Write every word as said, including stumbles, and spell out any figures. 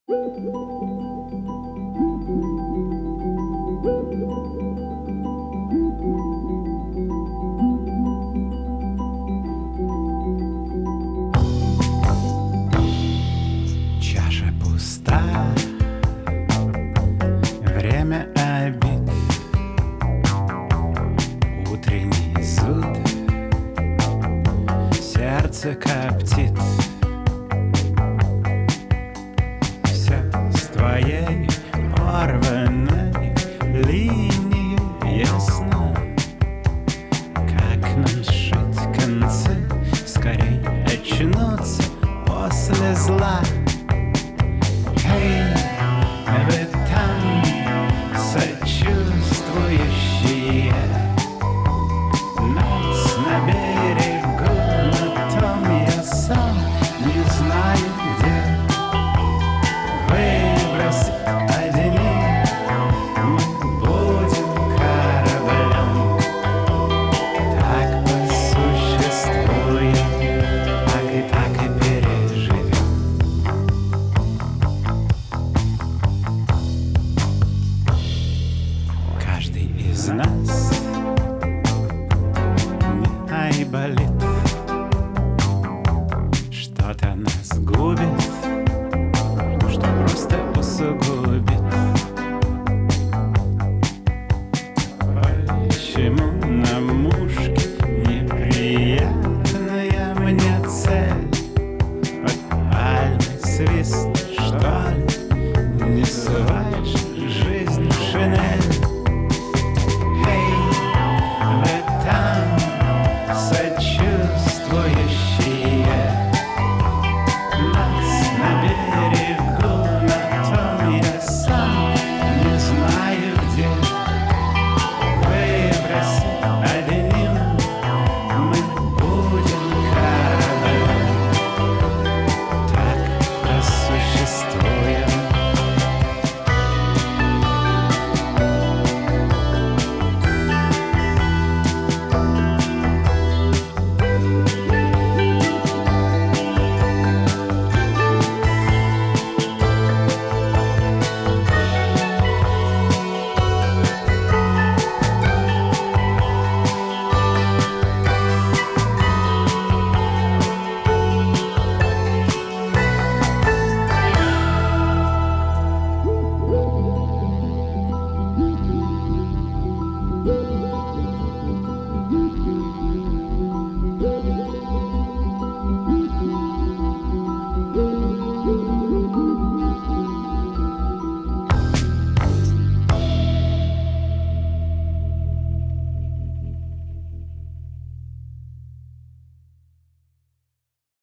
Чаша пуста, время обид, утренний зуд, сердце коптит. Все с твоей порванной линией ясно. Как нам сшить концы, скорей очнуться после зла. Эй, вы там, сочувствующие нас на берегу, на том я сам не знаю где. Выброс одни, мы будем кораблем, так посуществуем, так и так и переживем. Каждый из нас не болит, что-то нас губит, что просто усугубит.